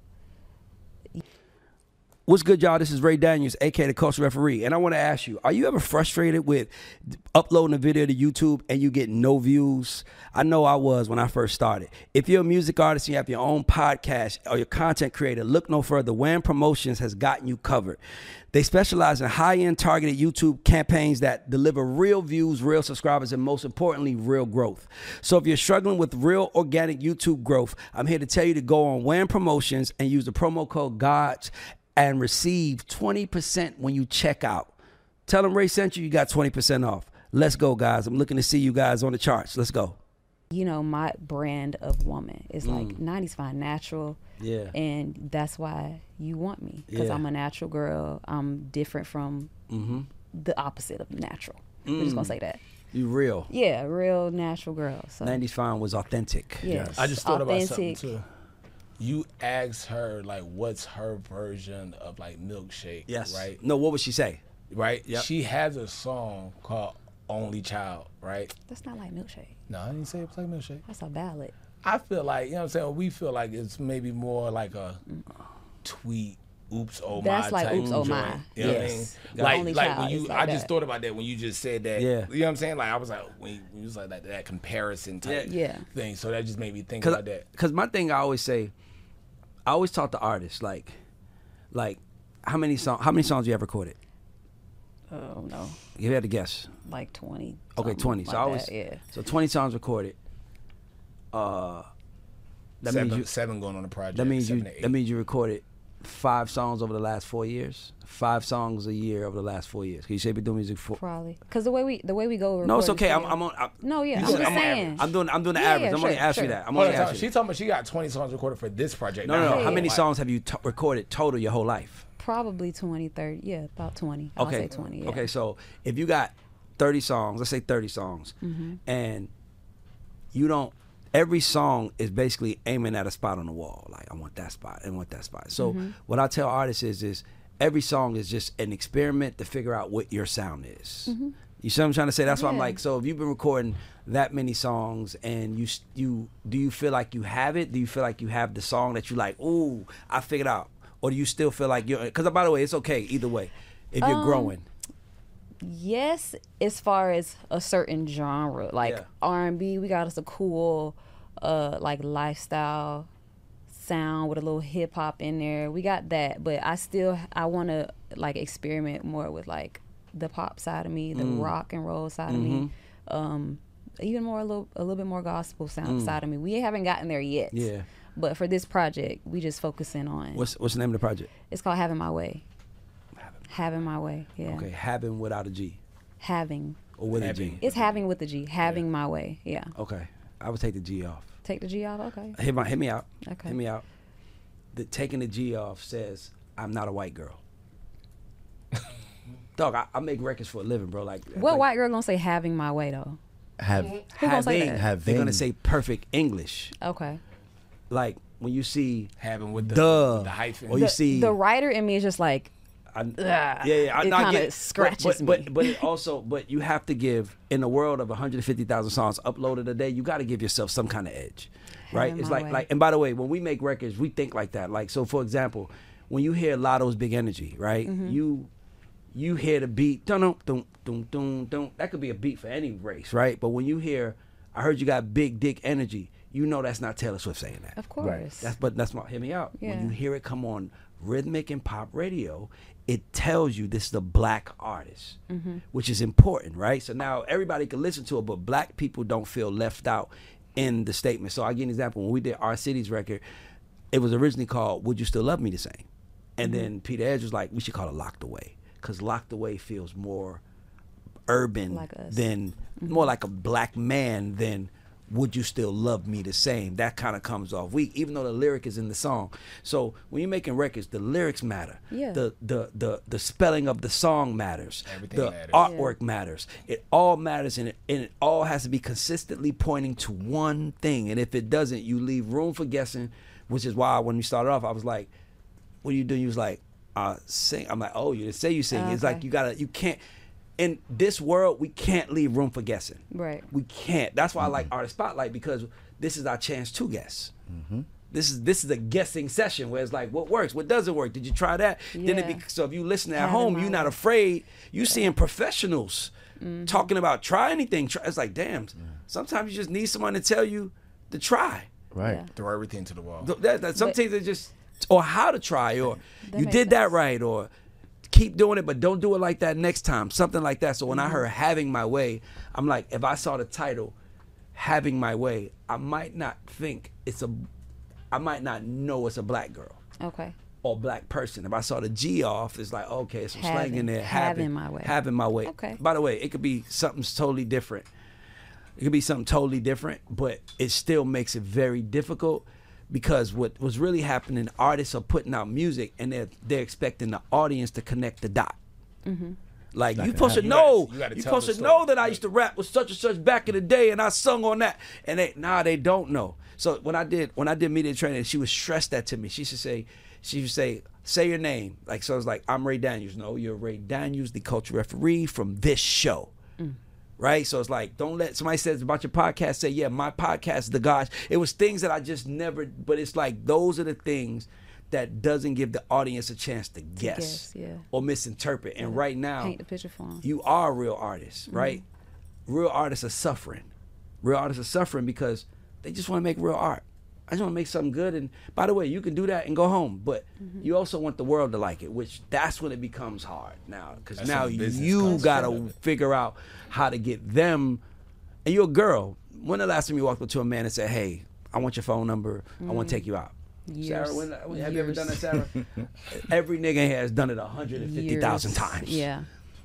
Speaker 1: What's good, y'all? This is Ray Daniels, aka the Culture Referee, and I want to ask you: are you ever frustrated with uploading a video to YouTube and you get no views? I know I was when I first started. If you're a music artist and you have your own podcast or your content creator, look no further. Wham Promotions has gotten you covered. They specialize in high-end targeted YouTube campaigns that deliver real views, real subscribers, and most importantly, real growth. So if you're struggling with real organic YouTube growth, I'm here to tell you to go on Wham Promotions and use the promo code GODS and receive 20% when you check out. Tell them Ray sent you, you got 20% off. Let's go, guys. I'm looking to see you guys on the charts. Let's go.
Speaker 4: You know, my brand of woman is like 90s Fine, natural.
Speaker 1: Yeah.
Speaker 4: And that's why you want me, because I'm a natural girl. I'm different from the opposite of natural. We're just going to say that.
Speaker 1: You real.
Speaker 4: Yeah, real natural girl. So
Speaker 1: 90s Fine was authentic.
Speaker 4: Yes.
Speaker 3: I just thought about something
Speaker 4: Authentic.
Speaker 3: too. You asked her like, what's her version of like Milkshake?
Speaker 1: Yes.
Speaker 3: Right.
Speaker 1: No, what would she say?
Speaker 3: Right.
Speaker 1: Yep.
Speaker 3: She has a song called Only Child. Right.
Speaker 4: That's not like Milkshake.
Speaker 3: No, I didn't say it was like Milkshake.
Speaker 4: That's a ballad.
Speaker 3: I feel like, you know what I'm saying? We feel like it's maybe more like a tweet, oops, oh my.
Speaker 4: That's like
Speaker 3: type
Speaker 4: oops, oh
Speaker 3: joint.
Speaker 4: my.
Speaker 3: You know
Speaker 4: Yes. The
Speaker 3: what I mean?
Speaker 4: Only
Speaker 3: Like
Speaker 4: Child
Speaker 3: when
Speaker 4: is
Speaker 3: you,
Speaker 4: like
Speaker 3: I just
Speaker 4: that.
Speaker 3: thought about that when you just said that.
Speaker 1: Yeah.
Speaker 3: You know what I'm saying? Like I was like, when you was like that comparison type thing. So that just made me think about that.
Speaker 1: Because my thing, I always talk to artists like how many songs you have recorded?
Speaker 4: Oh, no.
Speaker 1: You had to guess.
Speaker 4: Like 20.
Speaker 1: Okay, 20.
Speaker 4: Like
Speaker 1: So I always,
Speaker 4: that,
Speaker 1: so 20 songs recorded. That means you,
Speaker 3: seven going on the project.
Speaker 1: that means
Speaker 3: 7
Speaker 1: you
Speaker 3: to 8.
Speaker 1: that means you recorded 5 songs over the last 4 years. 5 songs a year over the last 4 years. Can you say been doing music for?
Speaker 4: Probably. Because the way we go.
Speaker 1: No, it's
Speaker 4: record
Speaker 1: okay.
Speaker 4: is
Speaker 1: I'm on.
Speaker 4: No, yeah.
Speaker 1: you
Speaker 4: I'm
Speaker 1: said
Speaker 4: just
Speaker 1: I'm on
Speaker 4: saying.
Speaker 1: average. I'm doing the
Speaker 4: Yeah,
Speaker 1: average.
Speaker 4: yeah,
Speaker 1: I'm only
Speaker 4: sure,
Speaker 1: asking
Speaker 4: sure.
Speaker 1: you that. I'm
Speaker 3: Hold
Speaker 1: only
Speaker 3: on,
Speaker 1: asking
Speaker 3: she
Speaker 1: you.
Speaker 3: told me she got 20 songs recorded for this project.
Speaker 1: No.
Speaker 4: Yeah.
Speaker 1: How many
Speaker 3: Like,
Speaker 1: songs have you recorded total your whole life?
Speaker 4: Probably 20, 30. Yeah, about 20. I'll say 20. Yeah.
Speaker 1: Okay, so if you got 30 songs, let's say 30 songs, and you don't, every song is basically aiming at a spot on the wall. Like, I want that spot, I want that spot. So what I tell artists is every song is just an experiment to figure out what your sound is. You see what I'm trying to say? That's why I'm like, so if you've been recording that many songs and you do you feel like you have it? Do you feel like you have the song that you like, ooh, I figured out? Or do you still feel like you're, because by the way, it's okay either way if you're growing.
Speaker 4: Yes, as far as a certain genre, like R&B, we got us a cool, like lifestyle sound with a little hip hop in there. We got that, but I want to like experiment more with like the pop side of me, the rock and roll side of me, even more a little bit more gospel sound side of me. We haven't gotten there yet.
Speaker 1: Yeah.
Speaker 4: But for this project, we just focusing on.
Speaker 1: What's the name of the project?
Speaker 4: It's called Having My Way. Having My Way. Yeah.
Speaker 1: Okay, having without a G.
Speaker 4: Having.
Speaker 1: Or with a G.
Speaker 4: It's having with the G. Having my way. Yeah.
Speaker 1: Okay, I would take the G off.
Speaker 4: Take the G off. Okay.
Speaker 1: Hit me out.
Speaker 4: Okay.
Speaker 1: Hit me out. Taking the G off says I'm not a white girl. Dog, I make records for a living, bro. Like,
Speaker 4: what white girl gonna say having my way though?
Speaker 1: Who
Speaker 4: gonna say that?
Speaker 1: They're gonna say perfect English.
Speaker 4: Okay.
Speaker 1: Like when you see
Speaker 3: having with
Speaker 1: the
Speaker 3: hyphen,
Speaker 1: or you see
Speaker 4: the writer in me is just like,
Speaker 1: it
Speaker 4: kind of scratches me.
Speaker 1: But it also, but you have to give, in a world of 150,000 songs uploaded a day, you got to give yourself some kind of edge, right?
Speaker 4: Having
Speaker 1: It's
Speaker 4: my
Speaker 1: like
Speaker 4: way.
Speaker 1: and by the way, when we make records, we think like that. Like, so for example, when you hear Lotto's Big Energy, right? You hear the beat, dun dun dun dun dun dun. That could be a beat for any race, right? But when you hear, I heard you got big dick energy, you know that's not Taylor Swift saying that.
Speaker 4: Of course.
Speaker 1: That's my, hear me out.
Speaker 4: Yeah.
Speaker 1: When you hear it come on rhythmic and pop radio, it tells you this is a black artist, which is important, right? So now everybody can listen to it, but black people don't feel left out in the statement. So I'll give you an example. When we did Our City's record, it was originally called Would You Still Love Me the Same? And then Peter Edge was like, we should call it Locked Away, because Locked Away feels more urban
Speaker 4: like us.
Speaker 1: than, more like a black man than Would You Still Love Me the Same? That kind of comes off weak, even though the lyric is in the song. So when you're making records, the lyrics matter.
Speaker 4: Yeah.
Speaker 1: The spelling of the song matters.
Speaker 3: Everything
Speaker 1: the
Speaker 3: matters.
Speaker 1: artwork matters. It all matters, and it all has to be consistently pointing to one thing. And if it doesn't, you leave room for guessing, which is why when we started off, I was like, what are you doing? You was like, sing. I'm like, oh, you didn't say you sing. It's like you can't. In this world, we can't leave room for guessing.
Speaker 4: Right.
Speaker 1: We can't. That's why I like Artist Spotlight, because this is our chance to guess. This is a guessing session where it's like, what works, what doesn't work. Did you try that? Then
Speaker 4: Yeah.
Speaker 1: so if you listen at
Speaker 4: Having
Speaker 1: home,
Speaker 4: my
Speaker 1: you're not
Speaker 4: way.
Speaker 1: afraid. You seeing professionals talking about try anything. It's like, damn. Sometimes you just need someone to tell you to try.
Speaker 2: Right.
Speaker 4: Yeah.
Speaker 3: Throw everything to the wall.
Speaker 1: Sometimes they just, or how to try, or
Speaker 4: That
Speaker 1: you
Speaker 4: makes
Speaker 1: did that
Speaker 4: sense.
Speaker 1: right, or keep doing it, but don't do it like that next time. Something like that. So when I heard Having My Way, I'm like, if I saw the title Having My Way, I might not know it's a black girl
Speaker 4: Okay.
Speaker 1: or black person. If I saw the G off, it's like, okay, some slang in there.
Speaker 4: Having my way.
Speaker 1: Having my way.
Speaker 4: Okay.
Speaker 1: By the way, it could be something totally different. It could be something totally different, but it still makes it very difficult, because what was really happening, artists are putting out music and they're expecting the audience to connect the dot. Like, you supposed to know,
Speaker 3: You gotta
Speaker 1: you
Speaker 3: tell
Speaker 1: supposed
Speaker 3: the
Speaker 1: to
Speaker 3: story.
Speaker 1: know that I used to rap with such and such back in the day, and I sung on that, and they don't know. So when I did media training, she would stress that to me. She would say your name. Like, so it's like, I'm Ray Daniels. No, you're Ray Daniels, the culture referee from this show. Right? So it's like, don't let somebody says about your podcast, say, yeah, my podcast is the gosh. It was things that I just never, but it's like, those are the things that doesn't give the audience a chance to guess,
Speaker 4: yeah.
Speaker 1: or misinterpret. And right now,
Speaker 4: Paint the picture for 'em.
Speaker 1: you are a real artist, right? Real artists are suffering. Real artists are suffering because they just want to make real art. I just want to make something good. And by the way, you can do that and go home, but you also want the world to like it, which that's when it becomes hard now, because
Speaker 3: That's
Speaker 1: now
Speaker 3: some business
Speaker 1: you
Speaker 3: concept
Speaker 1: got
Speaker 3: of
Speaker 1: to
Speaker 3: it.
Speaker 1: figure out how to get them. And you're a girl. When the last time you walked up to a man and said, hey, I want your phone number, I want to take you out?
Speaker 4: Years.
Speaker 1: Sarah, have you ever done that, Sarah? Every nigga in here has done it 150,000
Speaker 4: Years.
Speaker 1: times.
Speaker 4: Yeah.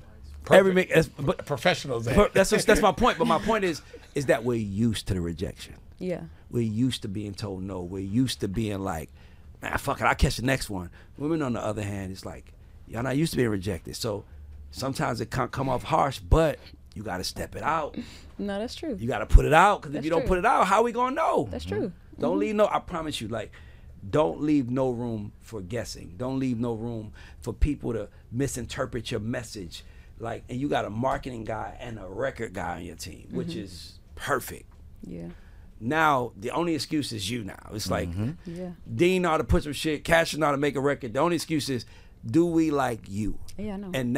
Speaker 1: Every nigga, but
Speaker 3: Professionals.
Speaker 1: that's my point. But my point is that we're used to the rejection.
Speaker 4: Yeah.
Speaker 1: We're used to being told no. We're used to being like, man, fuck it, I'll catch the next one. Women, on the other hand, it's like, y'all not used to being rejected. So sometimes it can't come off harsh, but you got to step it out.
Speaker 4: No, that's true.
Speaker 1: You got to put it out, because if
Speaker 4: That's
Speaker 1: you don't
Speaker 4: true.
Speaker 1: put it out, how we going to know?
Speaker 4: That's true.
Speaker 1: Don't leave no, I promise you, like, don't leave no room for guessing. Don't leave no room for people to misinterpret your message. Like, and you got a marketing guy and a record guy on your team, which is perfect.
Speaker 4: Yeah.
Speaker 1: Now, the only excuse is you now. It's like,
Speaker 4: Yeah.
Speaker 1: Dean know how to put some shit, Cash know how to make a record. The only excuse is, do we like you?
Speaker 4: Yeah, I know.
Speaker 1: And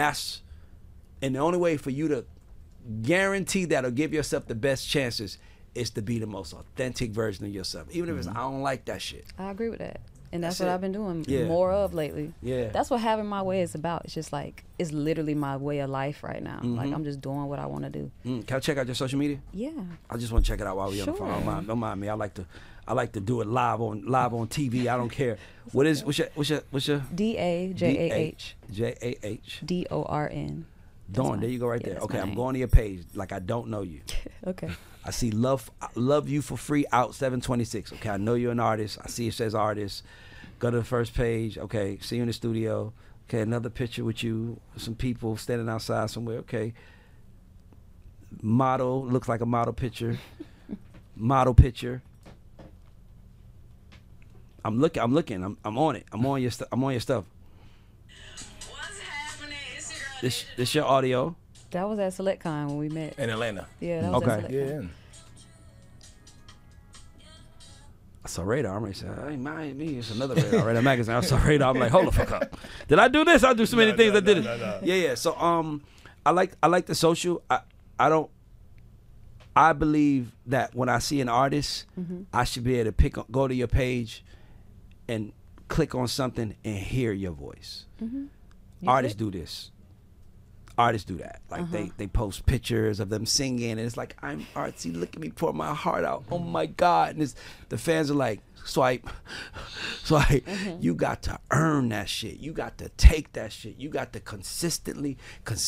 Speaker 1: the only way for you to guarantee that or give yourself the best chances is to be the most authentic version of yourself. Even if it's, I don't like that shit.
Speaker 4: I agree with that. And that's
Speaker 1: That's
Speaker 4: what
Speaker 1: it.
Speaker 4: I've been doing
Speaker 1: Yeah.
Speaker 4: more of lately.
Speaker 1: Yeah.
Speaker 4: That's what having my way is about. It's just like, it's literally my way of life right now.
Speaker 1: Mm-hmm.
Speaker 4: Like, I'm just doing what I want to do.
Speaker 1: Can I check out your social media?
Speaker 4: Yeah.
Speaker 1: I just want to check it out while we're on the phone.
Speaker 4: Sure.
Speaker 1: Don't mind me. I like to do it live on TV. I don't care. What's your
Speaker 4: D-A-J-A-H
Speaker 1: J-A-H
Speaker 4: D-O-R-N.
Speaker 1: Dawn, there you go right
Speaker 4: yeah,
Speaker 1: there.
Speaker 4: that's
Speaker 1: Okay,
Speaker 4: my
Speaker 1: I'm
Speaker 4: name.
Speaker 1: going to your page like I don't know you.
Speaker 4: Okay.
Speaker 1: I see love you for free out 726. Okay, I know you're an artist. I see it says artist. Go to the first page. Okay, see you in the studio. Okay, another picture with you, some people standing outside somewhere. Okay, model, looks like a model picture. Model picture. I'm looking. I'm on it. I'm on your stuff.
Speaker 10: What's happening? It's your girl.
Speaker 1: This your audio.
Speaker 4: That was at SelectCon when we met.
Speaker 3: In Atlanta.
Speaker 4: Yeah, that was
Speaker 1: Okay.
Speaker 4: at SelectCon.
Speaker 3: Yeah.
Speaker 1: I saw Radar. I'm like, hey, me, it's another Radar. Radar magazine. I saw Radar. I'm like, hold the fuck up. Did I do this? I do so many things. I did it. No. Yeah. So I like the social. I believe that when I see an artist, I should be able to go to your page and click on something and hear your voice. Artists do this. Artists do that. Like they post pictures of them singing, and it's like, I'm artsy. Look at me pour my heart out. Oh my God! And the fans are like, swipe. You got to earn that shit. You got to take that shit. You got to consistently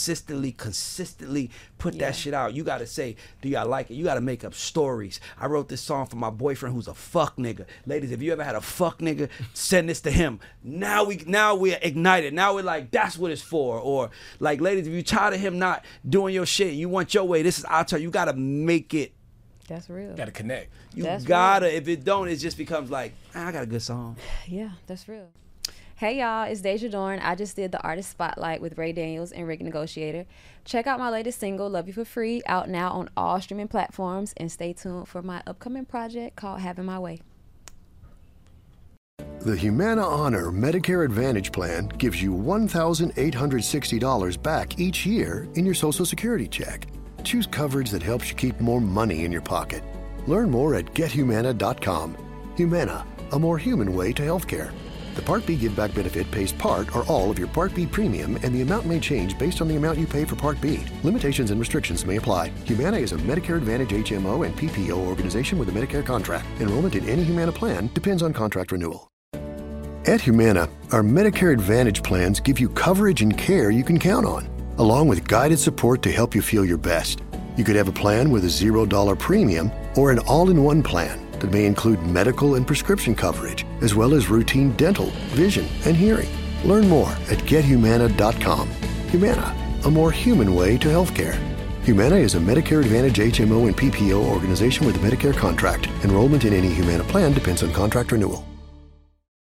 Speaker 1: put that shit out. You got to say, do y'all like it? You got to make up stories. I wrote this song for my boyfriend who's a fuck nigga. Ladies, if you ever had a fuck nigga, send this to him. Now we're ignited. Now we're like, that's what it's for. Or like, ladies, if you tired of him not doing your shit, you want your way, this is our turn. You got to make it.
Speaker 4: That's real.
Speaker 3: Got to connect.
Speaker 1: That's gotta. Real. If it don't, it just becomes like, I got a good song.
Speaker 4: Yeah, that's real. Hey y'all, it's Deja Dorn. I just did the Artist Spotlight with Ray Daniels and Rick Negotiator. Check out my latest single, Love You For Free, out now on all streaming platforms, and stay tuned for my upcoming project called Having My Way.
Speaker 11: The Humana Honor Medicare Advantage Plan gives you $1,860 back each year in your Social Security check. Choose coverage that helps you keep more money in your pocket. Learn more at GetHumana.com. Humana, a more human way to healthcare. The Part B Give Back benefit pays part or all of your Part B premium, and the amount may change based on the amount you pay for Part B. Limitations and restrictions may apply. Humana is a Medicare Advantage HMO and PPO organization with a Medicare contract. Enrollment in any Humana plan depends on contract renewal. At Humana, our Medicare Advantage plans give you coverage and care you can count on, along with guided support to help you feel your best. You could have a plan with a $0 premium or an all-in-one plan that may include medical and prescription coverage, as well as routine dental, vision, and hearing. Learn more at GetHumana.com. Humana, a more human way to healthcare. Humana is a Medicare Advantage HMO and PPO organization with a Medicare contract. Enrollment in any Humana plan depends on contract renewal.